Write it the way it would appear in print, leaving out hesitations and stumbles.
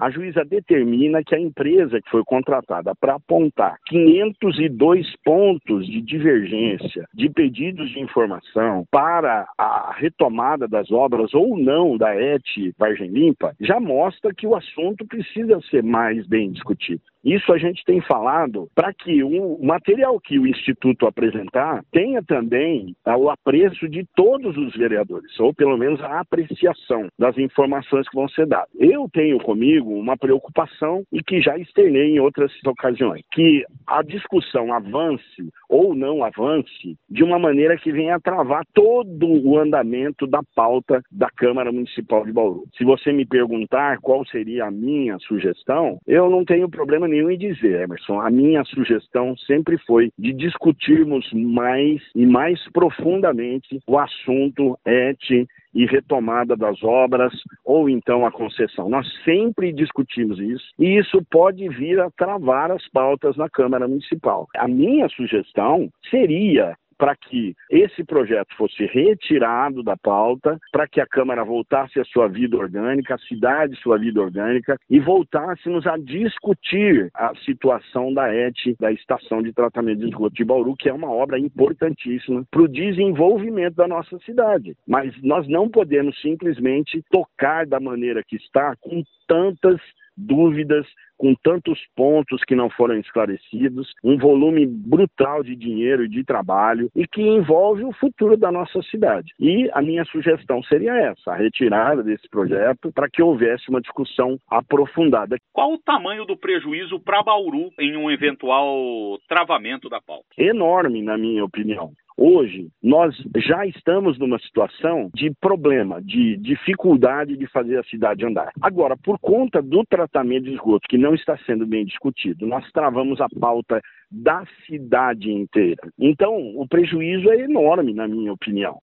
a juíza determina que a empresa que foi contratada para apontar 502 pontos de divergência de pedidos de informação para a retomada das obras ou não da ET Vargem Limpa, já mostra que o assunto precisa ser mais bem discutido. Isso a gente tem falado para que o material que o Instituto apresentar tenha também o apreço de todos os vereadores, ou pelo menos a apreciação das informações que vão ser dadas. Eu tenho comigo uma preocupação e que já externei em outras ocasiões, que a discussão avance ou não avance de uma maneira que venha a travar todo o andamento da pauta da Câmara Municipal de Bauru. Se você me perguntar qual seria a minha sugestão, eu não tenho problema nenhum em dizer, Emerson, a minha sugestão sempre foi de discutirmos mais e mais profundamente o assunto ET e retomada das obras, ou então a concessão. Nós sempre discutimos isso, e isso pode vir a travar as pautas na Câmara Municipal. A minha sugestão seria para que esse projeto fosse retirado da pauta, para que a Câmara voltasse à sua vida orgânica, a cidade sua vida orgânica, e voltássemos a discutir a situação da ET, da Estação de Tratamento de Esgoto de Bauru, que é uma obra importantíssima para o desenvolvimento da nossa cidade. Mas nós não podemos simplesmente tocar da maneira que está, com tantas dúvidas, com tantos pontos que não foram esclarecidos, um volume brutal de dinheiro e de trabalho e que envolve o futuro da nossa cidade. E a minha sugestão seria essa, a retirada desse projeto para que houvesse uma discussão aprofundada. Qual o tamanho do prejuízo para Bauru em um eventual travamento da pauta? Enorme, na minha opinião. Hoje, nós já estamos numa situação de problema, de dificuldade de fazer a cidade andar. Agora, por conta do tratamento de esgoto, que não está sendo bem discutido, nós travamos a pauta da cidade inteira. Então, o prejuízo é enorme, na minha opinião.